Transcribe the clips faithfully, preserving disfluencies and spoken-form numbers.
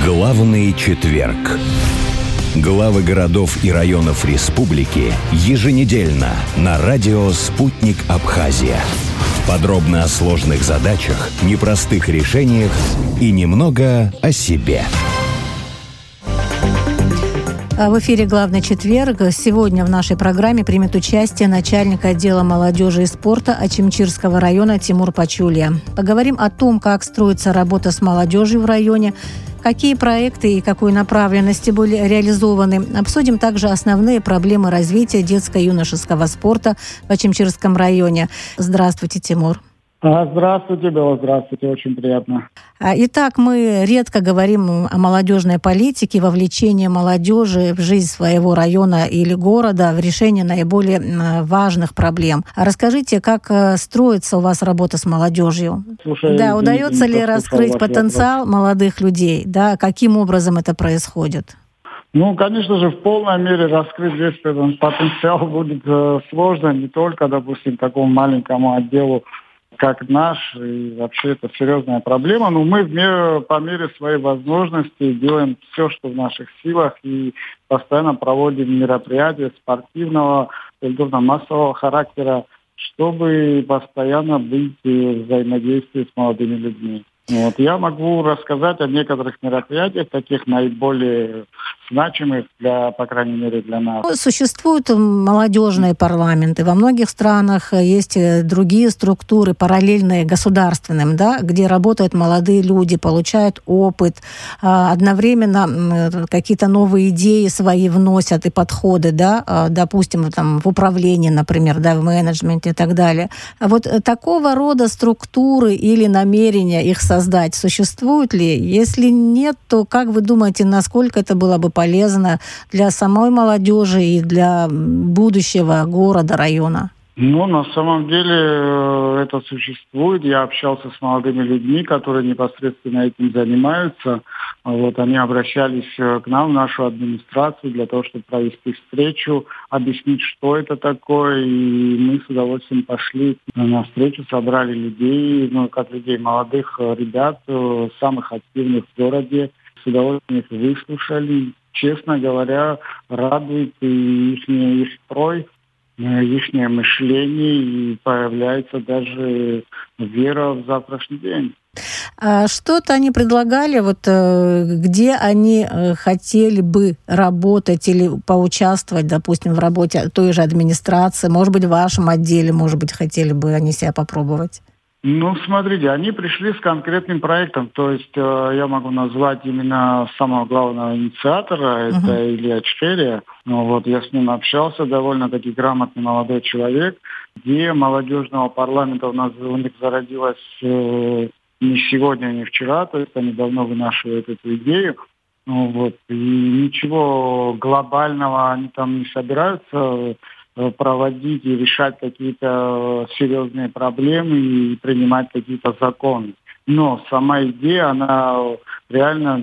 Главный четверг. Главы городов и районов республики еженедельно на радио «Спутник Абхазия». Подробно о сложных задачах, непростых решениях и немного о себе. В эфире «Главный четверг». Сегодня в нашей программе примет участие начальник отдела молодежи и спорта Очимчирского района Тимур Пачулья. Поговорим о том, как строится работа с молодежью в районе, какие проекты и какой направленности были реализованы. Обсудим также основные проблемы развития детско-юношеского спорта в Очимчирском районе. Здравствуйте, Тимур. Здравствуйте, Белла, здравствуйте, очень приятно. Итак, мы редко говорим о молодежной политике, вовлечении молодежи в жизнь своего района или города, в решении наиболее важных проблем. Расскажите, как строится у вас работа с молодежью? Слушай, да, удается ли раскрыть потенциал вопрос. молодых людей? Да, каким образом это происходит? Ну, конечно же, в полной мере раскрыть весь этот потенциал будет э, сложно, не только, допустим, такому маленькому отделу, как наш, и вообще это серьезная проблема, но мы в мере, по мере своей возможности делаем все, что в наших силах, и постоянно проводим мероприятия спортивного, культурно-массового характера, чтобы постоянно быть в взаимодействии с молодыми людьми. Вот. Я могу рассказать о некоторых мероприятиях, таких наиболее значимых, для, по крайней мере, для нас. Существуют молодежные парламенты. Во многих странах есть другие структуры, параллельные государственным, да, где работают молодые люди, получают опыт, одновременно какие-то новые идеи свои вносят и подходы, да, допустим, там, в управлении, например, да, в менеджменте и так далее. Вот такого рода структуры или намерения их создать существуют ли? Если нет, то как вы думаете, насколько это было бы полезно для самой молодежи и для будущего города, района? Ну, на самом деле это существует. Я общался с молодыми людьми, которые непосредственно этим занимаются. Вот, они обращались к нам, в нашу администрацию, для того, чтобы провести встречу, объяснить, что это такое. И мы с удовольствием пошли на встречу, собрали людей, ну, как людей, молодых ребят, самых активных в городе. С удовольствием их выслушали. Честно говоря, радует и их, их строй, их мышление, и появляется даже вера в завтрашний день. А что-то они предлагали, вот где они хотели бы работать или поучаствовать, допустим, в работе той же администрации, может быть, в вашем отделе, может быть, хотели бы они себя попробовать? Ну, смотрите, они пришли с конкретным проектом, то есть э, я могу назвать именно самого главного инициатора, это uh-huh. Илья Чферия. Ну, вот, я с ним общался, довольно-таки грамотный молодой человек. Идея молодежного парламента у нас у них зародилась э, не сегодня, не вчера, то есть они давно вынашивают эту идею. Ну, вот, и ничего глобального они там не собираются проводить и решать какие-то серьезные проблемы и принимать какие-то законы. Но сама идея, она реально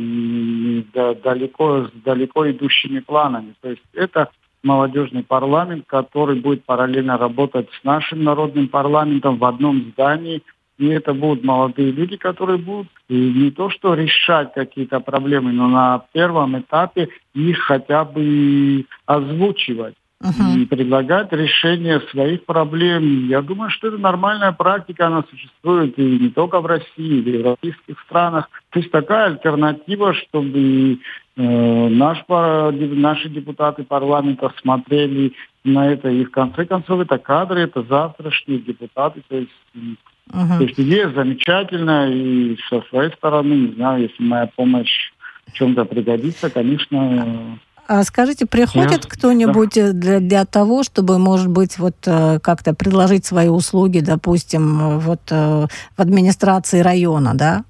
далеко, с далеко идущими планами. То есть это молодежный парламент, который будет параллельно работать с нашим народным парламентом в одном здании. И это будут молодые люди, которые будут и не то что решать какие-то проблемы, но на первом этапе их хотя бы озвучивать. Uh-huh. И предлагать решение своих проблем. Я думаю, что это нормальная практика, она существует и не только в России, и в европейских странах. То есть такая альтернатива, чтобы э, наш, наши депутаты парламента смотрели на это. И в конце концов это кадры, это завтрашние депутаты. То есть, uh-huh. то есть идея замечательная, и со своей стороны, не знаю, если моя помощь в чем-то пригодится, конечно... А скажите, приходит yeah. кто-нибудь yeah. для, для того, чтобы, может быть, вот как-то предложить свои услуги, допустим, вот в администрации района, да?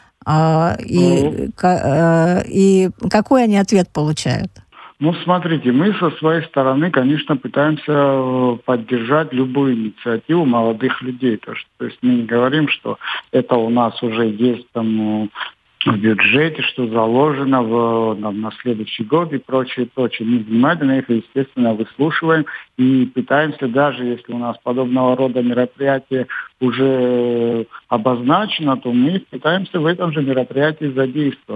И, mm. и какой они ответ получают? Ну, смотрите, мы со своей стороны, конечно, пытаемся поддержать любую инициативу молодых людей. То, что, то есть мы не говорим, что это у нас уже есть там... в бюджете, что заложено в, на, на следующий год и прочее, прочее. Мы внимательно их, естественно, выслушиваем и пытаемся, даже если у нас подобного рода мероприятие уже обозначено, то мы пытаемся в этом же мероприятии задействовать.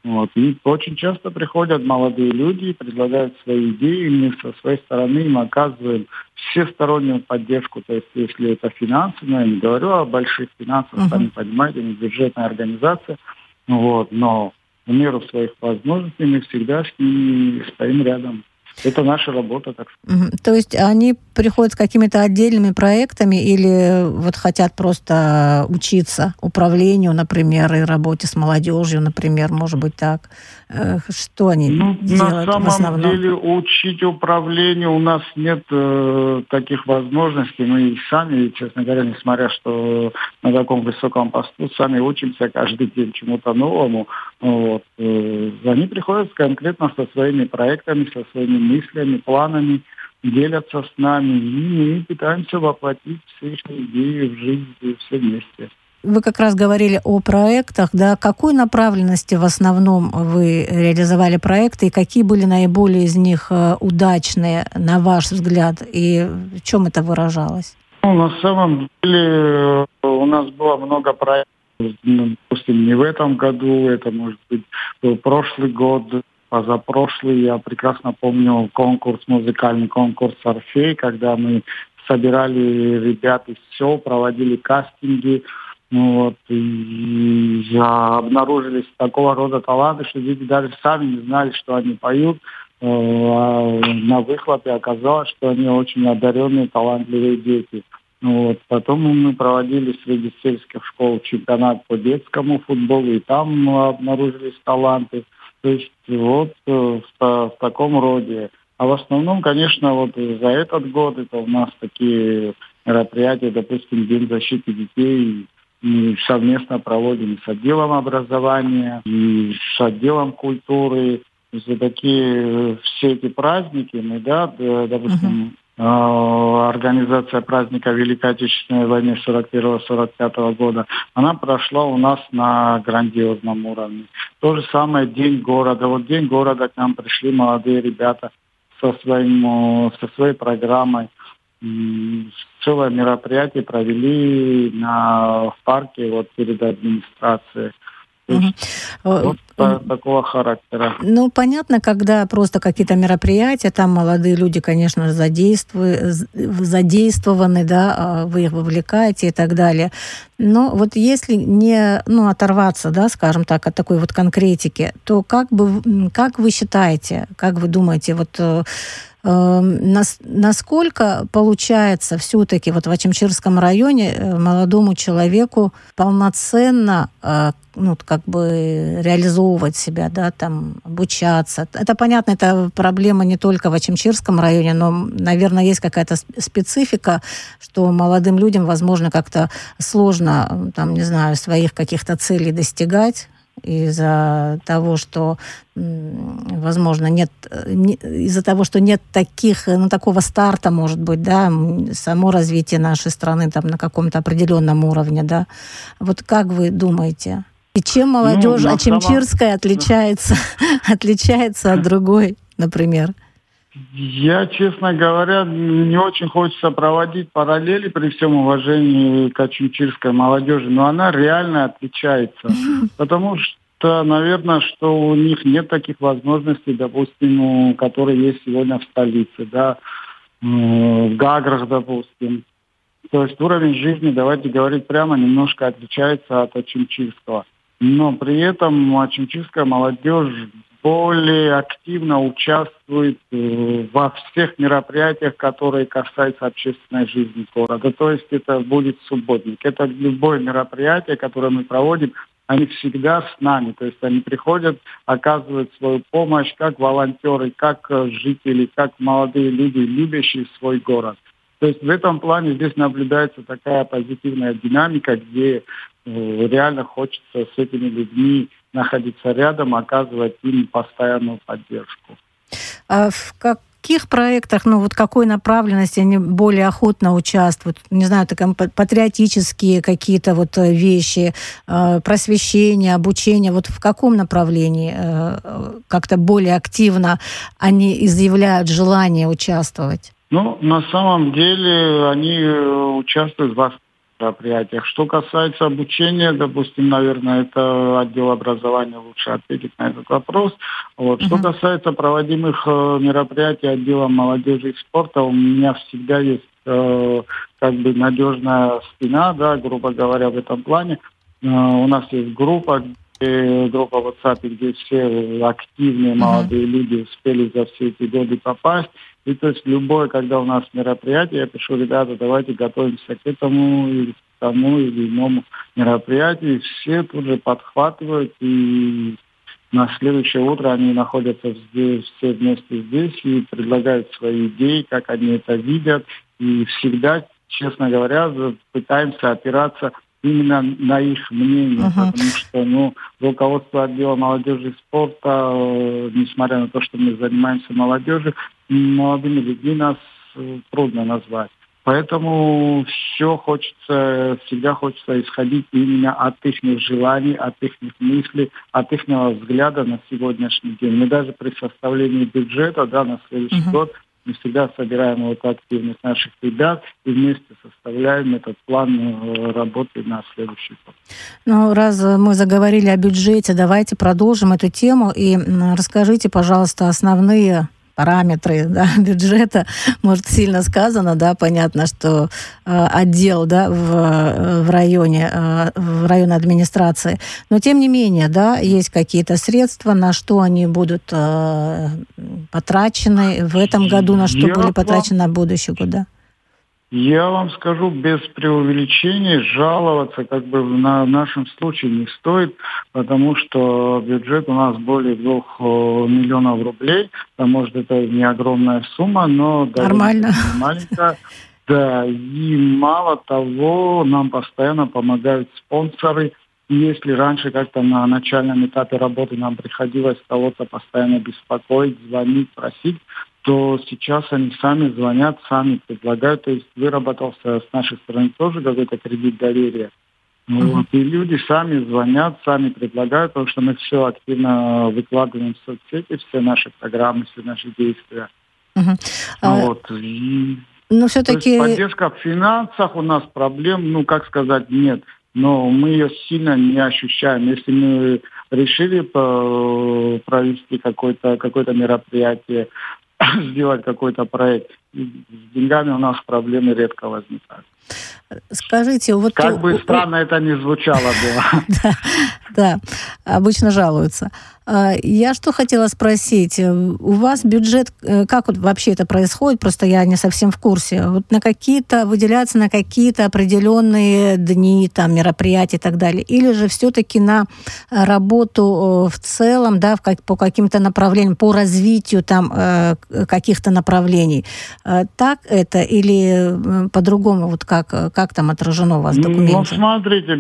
Вот. И очень часто приходят молодые люди и предлагают свои идеи, и мы со своей стороны им оказываем всестороннюю поддержку. То есть если это финансы, но я не говорю о больших финансах, uh-huh. сами понимаете, не бюджетная организация, вот, но в меру своих возможностей мы всегда с ними стоим рядом. Это наша работа, так сказать. Mm-hmm. То есть они приходят с какими-то отдельными проектами или вот хотят просто учиться управлению, например, и работе с молодежью, например, может быть так? Что они ну, делают на самом в основном? деле учить управлению у нас нет э, таких возможностей. Мы сами, честно говоря, несмотря что на таком высоком посту, сами учимся каждый день чему-то новому. Вот. Э, они приходят конкретно со своими проектами, со своими мыслями, планами, делятся с нами, и мы пытаемся воплотить все эти идеи в жизнь все вместе. Вы как раз говорили о проектах, да? Какой направленности в основном вы реализовали проекты, и какие были наиболее из них удачные, на ваш взгляд, и в чем это выражалось? Ну, на самом деле у нас было много проектов, допустим, не в этом году, это, может быть, был прошлый год, позапрошлый. Я прекрасно помню конкурс, музыкальный конкурс «Орфей», когда мы собирали ребят из сел, проводили кастинги, вот, и обнаружились такого рода таланты, что дети даже сами не знали, что они поют. А на выхлопе оказалось, что они очень одаренные, талантливые дети. Вот. Потом мы проводили среди сельских школ чемпионат по детскому футболу, и там обнаружились таланты. То есть вот в, в таком роде. А в основном, конечно, вот за этот год это у нас такие мероприятия, допустим, День защиты детей, и совместно проводим с отделом образования, и с отделом культуры. За такие все эти праздники мы, да, допустим, uh-huh. организация праздника Великой Отечественной войны сорок первого — сорок пятого года, она прошла у нас на грандиозном уровне. То же самое День города. Вот День города к нам пришли молодые ребята со, своим, со своей программой. Целое мероприятие провели на, в парке вот перед администрацией. Uh-huh. Вот uh-huh. такого характера. Ну, понятно, когда просто какие-то мероприятия, там молодые люди, конечно, задействованы, да, вы их вовлекаете и так далее. Но вот если не, ну, оторваться, да, скажем так, от такой вот конкретики, то как бы, как вы считаете, как вы думаете, вот насколько получается все-таки вот в Ачимчирском районе молодому человеку полноценно, ну, как бы реализовывать себя, да, там, обучаться? Это понятно, это проблема не только в Ачимчирском районе, но, наверное, есть какая-то специфика, что молодым людям, возможно, как-то сложно, там, не знаю, своих каких-то целей достигать, из-за того, что, возможно, нет, из-за того, что нет таких, ну, такого старта, может быть, да, само развитие нашей страны там на каком-то определенном уровне, да. Вот как вы думаете? И чем молодежь ну, ачимчирская самом... отличается, отличается от другой, например? Я, честно говоря, не очень хочется проводить параллели при всем уважении к ачимчирской молодежи, но она реально отличается. Потому что, наверное, что у них нет таких возможностей, допустим, которые есть сегодня в столице, да, в Гаграх, допустим. То есть уровень жизни, давайте говорить прямо, немножко отличается от ачимчирского. Но при этом ачимчирская молодежь более активно участвует э, во всех мероприятиях, которые касаются общественной жизни города. То есть это будет субботник. Это любое мероприятие, которое мы проводим, они всегда с нами. То есть они приходят, оказывают свою помощь как волонтеры, как жители, как молодые люди, любящие свой город. То есть в этом плане здесь наблюдается такая позитивная динамика, где э, реально хочется с этими людьми находиться рядом, оказывать им постоянную поддержку. А в каких проектах, ну вот какой направленности они более охотно участвуют? Не знаю, так, патриотические какие-то вот вещи, просвещение, обучение. Вот в каком направлении как-то более активно они изъявляют желание участвовать? Ну, на самом деле они участвуют в мероприятиях. Что касается обучения, допустим, наверное, это отдел образования лучше ответить на этот вопрос. Вот. Uh-huh. Что касается проводимых э, мероприятий отдела молодежи и спорта, у меня всегда есть э, как бы надежная спина, да, грубо говоря, в этом плане. Э, у нас есть группа, э, группа в WhatsApp, где все активные молодые uh-huh. люди успели за все эти годы попасть. И то есть любое, когда у нас мероприятие, я пишу: ребята, давайте готовимся к этому или к тому или иному мероприятию. И все тут же подхватывают, и на следующее утро они находятся здесь, все вместе здесь и предлагают свои идеи, как они это видят. И всегда, честно говоря, пытаемся опираться именно на их мнение, uh-huh. потому что ну, руководство отдела молодежи и спорта, э, несмотря на то, что мы занимаемся молодежью, молодыми людьми нас э, трудно назвать. Поэтому все хочется, всегда хочется исходить именно от их желаний, от их мыслей, от их взгляда на сегодняшний день. Мы даже при составлении бюджета, да, на следующий uh-huh. год, мы всегда собираем вот активность наших ребят и вместе составляем этот план работы на следующий год. Ну, раз мы заговорили о бюджете, давайте продолжим эту тему и расскажите, пожалуйста, основные параметры, да, бюджета. Может, сильно сказано, да, понятно, что э, отдел, да, в, в районе, э, в районной администрации. Но, тем не менее, да, есть какие-то средства, на что они будут э, потрачены в этом году, на что Я были потрачены вам... на будущий год, да? Я вам скажу без преувеличений, жаловаться как бы на нашем случае не стоит, потому что бюджет у нас более двух миллионов рублей. А может, это не огромная сумма, но нормально. Маленькая. Да, и мало того, нам постоянно помогают спонсоры. Если раньше как-то на начальном этапе работы нам приходилось кого-то постоянно беспокоить, звонить, просить, то сейчас они сами звонят, сами предлагают. То есть выработался с нашей стороны тоже какой-то кредит доверия. Uh-huh. Вот. И люди сами звонят, сами предлагают, потому что мы все активно выкладываем в соцсети, все наши программы, все наши действия. Uh-huh. Вот. И... Но все-таки... Поддержка в финансах у нас проблем, ну, как сказать, нет. Но мы ее сильно не ощущаем. Если мы решили провести какое-то, какое-то мероприятие, сделать какой-то проект, с деньгами у нас проблемы редко возникают. Скажите, вот... Как бы странно это ни звучало было. Да, обычно жалуются. Я что хотела спросить. У вас бюджет, как вот вообще это происходит? Просто я не совсем в курсе. Вот на какие-то, выделяется на какие-то определенные дни, там, мероприятия и так далее? Или же все-таки на работу в целом, да, по каким-то направлениям, по развитию там каких-то направлений? Так это или по-другому? Вот как, как там отражено у вас в документе? Ну, смотрите,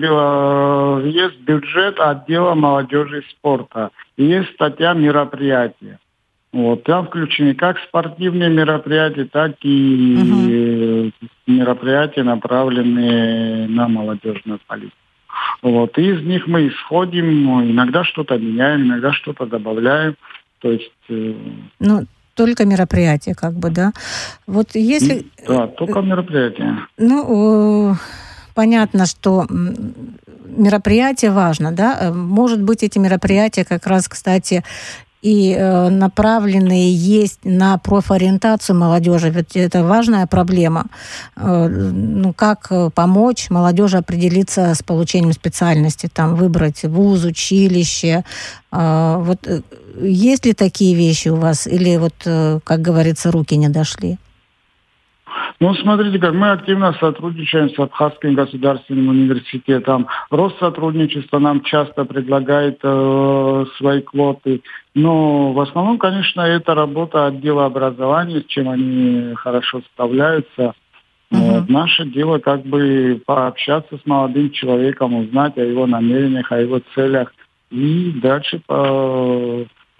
есть бюджет отдела молодежи и спорта. Есть статья мероприятия. Вот, там включены как спортивные мероприятия, так и uh-huh. мероприятия, направленные на молодежную политику. Вот, и из них мы исходим, иногда что-то меняем, иногда что-то добавляем. То есть... Ну, только мероприятия, как бы, да? Вот если... Да, только мероприятия. Ну... Понятно, что мероприятие важно, да? Может быть, эти мероприятия как раз, кстати, и направленные есть на профориентацию молодежи, ведь это важная проблема. Ну, как помочь молодежи определиться с получением специальности, там, выбрать вуз, училище. Вот есть ли такие вещи у вас? Или вот, как говорится, руки не дошли? Ну, смотрите, как мы активно сотрудничаем с Абхазским государственным университетом. Россотрудничество нам часто предлагает э, свои квоты. Но в основном, конечно, это работа отдела образования, с чем они хорошо справляются. Uh-huh. Вот. Наше дело как бы пообщаться с молодым человеком, узнать о его намерениях, о его целях. И дальше по...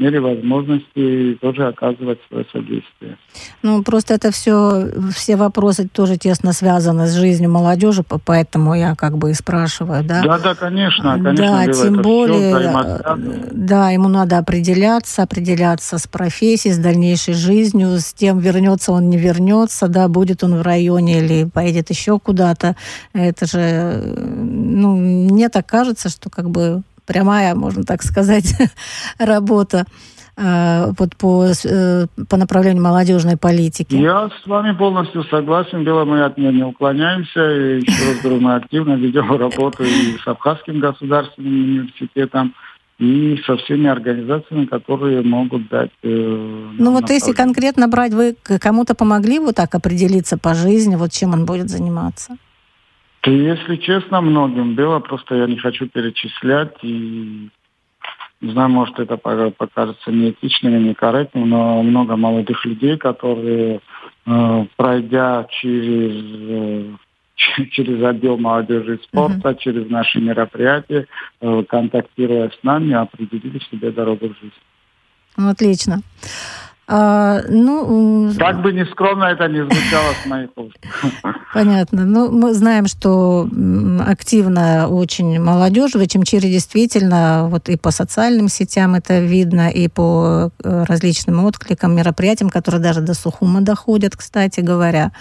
мере возможности тоже оказывать свое содействие. Ну, просто это все, все вопросы тоже тесно связаны с жизнью молодежи, поэтому я как бы и спрашиваю, да? Да, да, конечно, конечно. Да, Лила, тем более, да, ему да, надо определяться, определяться с профессией, с дальнейшей жизнью, с тем, вернется он, не вернется, да, будет он в районе или поедет еще куда-то. Это же, ну, мне так кажется, что как бы прямая, можно так сказать, работа вот по, по направлению молодежной политики. Я с вами полностью согласен. Бело, мы от нее не уклоняемся. И еще раз говорю, мы активно ведем работу и с Абхазским государственным университетом, и со всеми организациями, которые могут дать... Э, ну вот если конкретно брать, вы кому-то помогли вот так определиться по жизни, вот чем он будет заниматься? Да, если честно, многим было. Просто я не хочу перечислять и... Не знаю, может, это покажется неэтичным и некорректным, но много молодых людей, которые, э, пройдя через, э, через отдел молодежи и спорта, uh-huh. через наши мероприятия, э, контактируя с нами, определили себе дорогу в жизнь. Отлично. А, ну, как бы ни скромно это ни звучало с моих уст. Понятно. Ну, мы знаем, что активно очень молодежь в Очимчире действительно, вот и по социальным сетям это видно, и по различным откликам, мероприятиям, которые даже до Сухума доходят, кстати говоря.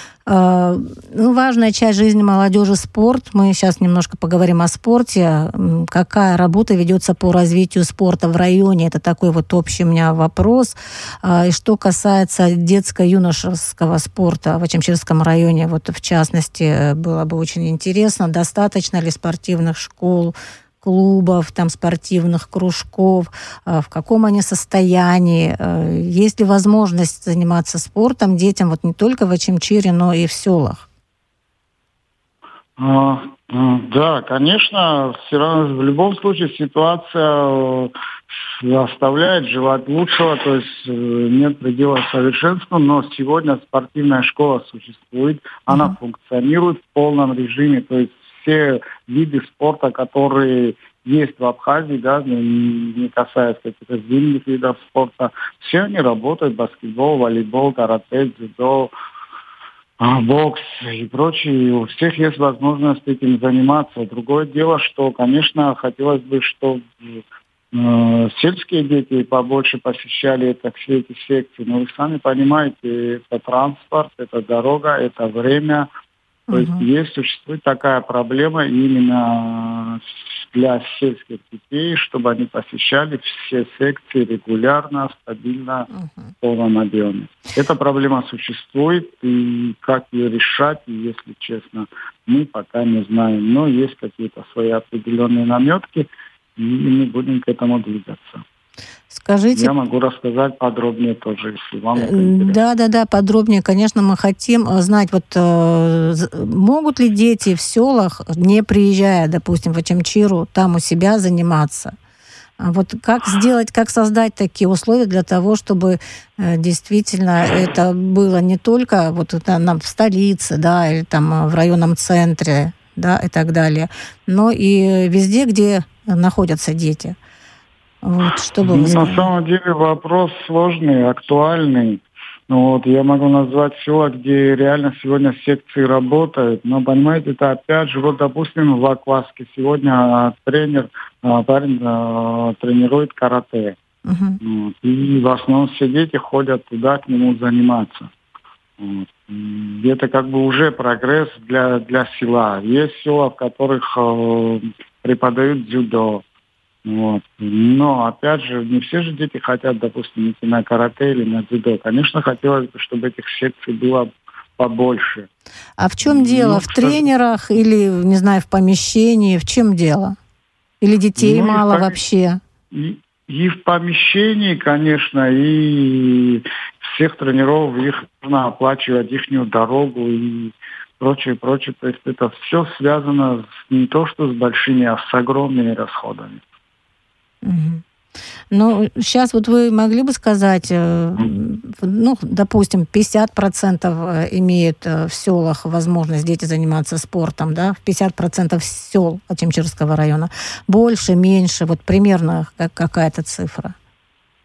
Ну, важная часть жизни молодежи — спорт. Мы сейчас немножко поговорим о спорте. Какая работа ведется по развитию спорта в районе? Это такой вот общий у меня вопрос. И что касается детско-юношеского спорта в Очимчирском районе, вот в частности, было бы очень интересно, достаточно ли спортивных школ, клубов, там, спортивных кружков, в каком они состоянии, есть ли возможность заниматься спортом детям вот не только в Очимчире, но и в селах? А, да, конечно, все равно в любом случае ситуация оставляет желать лучшего, то есть нет предела совершенству, но сегодня спортивная школа существует, она mm-hmm. функционирует в полном режиме, то есть все виды спорта, которые есть в Абхазии, да, не касаясь каких-то зимних видов спорта, все они работают: баскетбол, волейбол, карате, дзюдо, бокс и прочее. У всех есть возможность этим заниматься. Другое дело, что, конечно, хотелось бы, чтобы э, сельские дети побольше посещали это, все эти секции. Но вы сами понимаете, это транспорт, это дорога, это время. То uh-huh. есть есть, существует такая проблема именно для сельских детей, чтобы они посещали все секции регулярно, стабильно, uh-huh. в полном объеме. Эта проблема существует, и как ее решать, если честно, мы пока не знаем. Но есть какие-то свои определенные наметки, и мы будем к этому двигаться. Скажите... Я могу рассказать подробнее тоже, если вам это интересно. Да, да, да, подробнее, конечно, мы хотим знать, вот э, могут ли дети в селах, не приезжая, допустим, в Очимчиру, там у себя заниматься? Вот как сделать, как создать такие условия для того, чтобы э, действительно это было не только вот это, нам в столице, да, или там в районном центре, да, и так далее, но и везде, где находятся дети. Вот, что бы вы сказали? На самом деле вопрос сложный, актуальный. Ну, вот, я могу назвать села, где реально сегодня секции работают. Но, понимаете, это опять же, вот, допустим, в Акваске сегодня тренер, парень тренирует карате. Uh-huh. Вот, и в основном все дети ходят туда к нему заниматься. Вот. И это как бы уже прогресс для, для села. Есть села, в которых э, преподают дзюдо. Вот. Но, опять же, не все же дети хотят, допустим, идти на карате или на дзюдо. Конечно, хотелось бы, чтобы этих секций было побольше. А в чем дело? Ну, в что... тренерах или, не знаю, в помещении? В чем дело? Или детей ну, мало и в пом... вообще? И, и в помещении, конечно, и всех тренеров их нужно оплачивать, ихнюю дорогу и прочее, прочее. То есть это все связано с, не то что с большими, а с огромными расходами. Угу. Ну, сейчас вот вы могли бы сказать, ну, допустим, пятьдесят процентов имеют в селах возможность дети заниматься спортом, да, в пятьдесят процентов сел Очимчирского района. Больше, меньше, вот примерно как, какая-то цифра?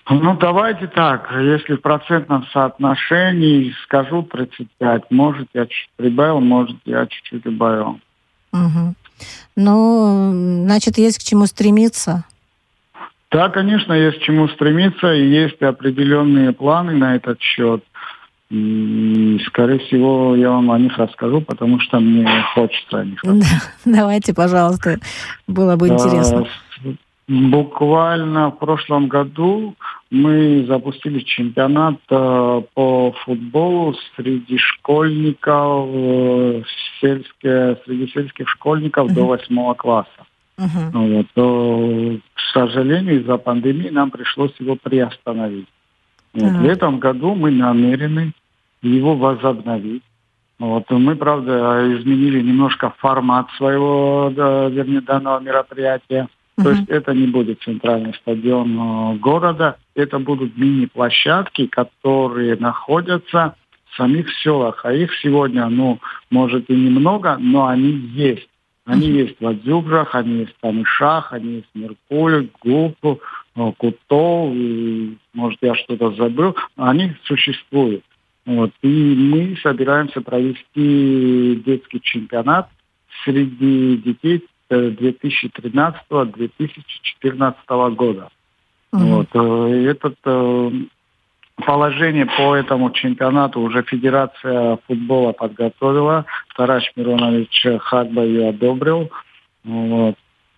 Ну, давайте так, если в процентном соотношении скажу тридцать пять, может, я чуть прибавил, может, я чуть-чуть убавил. Угу. Ну, значит, есть к чему стремиться. Да, конечно, есть к чему стремиться, и есть определенные планы на этот счет. И, скорее всего, я вам о них расскажу, потому что мне хочется о них рассказать. Давайте, пожалуйста, было бы интересно. Буквально в прошлом году мы запустили чемпионат по футболу среди школьников, сельских, среди сельских школьников uh-huh. до восьмого класса. Uh-huh. Вот. То, к сожалению, из-за пандемии нам пришлось его приостановить. Вот. Uh-huh. В этом году мы намерены его возобновить. Вот. Мы, правда, изменили немножко формат своего, да, вернее, данного мероприятия. Uh-huh. То есть это не будет центральный стадион города, это будут мини-площадки, которые находятся в самих селах. А их сегодня, ну, может и немного, но они есть. Они uh-huh. есть в Адзюбжах, они есть в Танышах, они есть в Меркуле, Гулку, Кутов, и, может, я что-то забыл. Они существуют. Вот. И мы собираемся провести детский чемпионат среди детей две тысячи тринадцатого - две тысячи четырнадцатого года. Uh-huh. Вот. Это положение по этому чемпионату уже Федерация футбола подготовила. Тарач Миронович Хагба ее одобрил. Вот.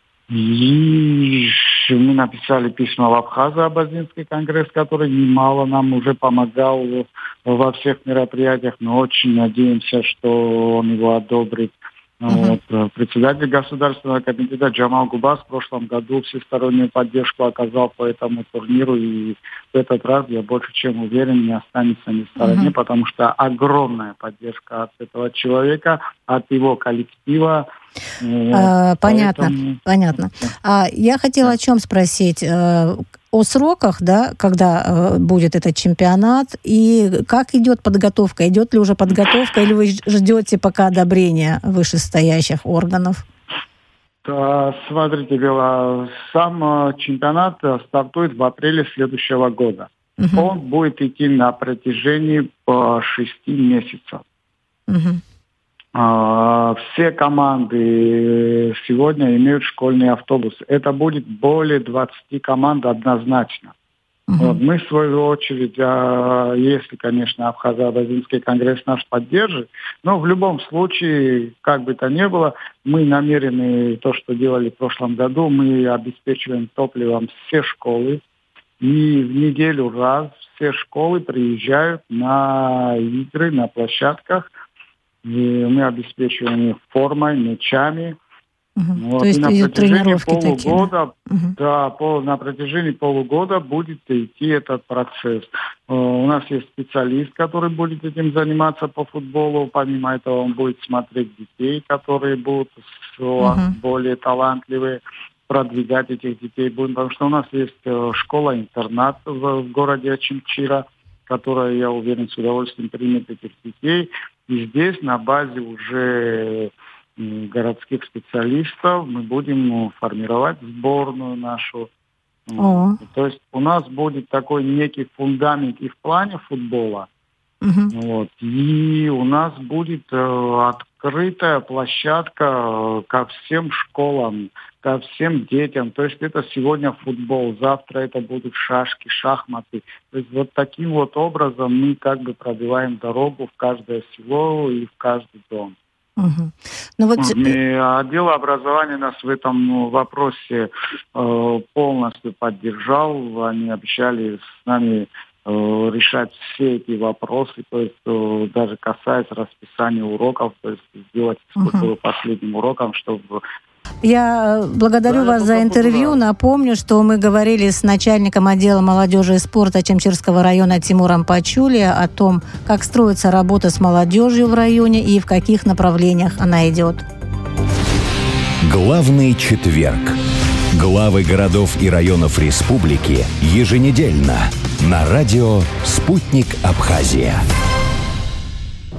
И мы написали письма в Абхазо-Абазинский конгресс, который немало нам уже помогал во всех мероприятиях. Мы очень надеемся, что он его одобрит. Uh-huh. Вот. Председатель Государственного комитета Джамал Губас в прошлом году всестороннюю поддержку оказал по этому турниру, и в этот раз, я больше чем уверен, не останется ни в стороне, uh-huh. потому что огромная поддержка от этого человека, от его коллектива. А, понятно, поэтому... понятно. А, я хотела о чем спросить. О сроках, да, когда э, будет этот чемпионат, и как идет подготовка? Идет ли уже подготовка, или вы ждете пока одобрения вышестоящих органов? Да, смотрите, Бела, сам чемпионат стартует в апреле следующего года. Uh-huh. Он будет идти на протяжении по шести месяцев. Uh-huh. Все команды сегодня имеют школьные автобусы. Это будет более двадцати команд однозначно. Uh-huh. Вот. Мы, в свою очередь, если, конечно, Абхазо-Абазинский конгресс наш поддержит, но в любом случае, как бы то ни было, мы намерены, то, что делали в прошлом году, мы обеспечиваем топливом все школы. И в неделю раз все школы приезжают на игры, на площадках. И мы обеспечиваем их формой, мячами. Uh-huh. Вот. То есть и на идут тренировки полугода, такие, да? Uh-huh. Да, по, на протяжении полугода будет идти этот процесс. Uh, у нас есть специалист, который будет этим заниматься по футболу. Помимо этого он будет смотреть детей, которые будут uh-huh. более талантливые, продвигать этих детей будем. Потому что у нас есть uh, школа-интернат в, в городе Очимчира, которая, я уверен, с удовольствием примет этих детей. И здесь на базе уже городских специалистов мы будем формировать сборную нашу. О. То есть у нас будет такой некий фундамент и в плане футбола. Угу. Вот. И у нас будет э, открытая площадка э, ко всем школам, ко всем детям. То есть это сегодня футбол, завтра это будут шашки, шахматы. То есть вот таким вот образом мы как бы пробиваем дорогу в каждое село и в каждый дом. Угу. Ну, вот... Отдел образования нас в этом вопросе э, полностью поддержал. Они обещали с нами э, решать все эти вопросы, то есть э, даже касаясь расписания уроков, то есть сделать физкультуру угу. последним уроком, чтобы... Я благодарю да, вас за интервью. Да. Напомню, что мы говорили с начальником отдела молодежи и спорта Очимчирского района Тимуром Пачули о том, как строится работа с молодежью в районе и в каких направлениях она идет. Главный четверг. Главы городов и районов республики еженедельно на радио «Спутник Абхазия».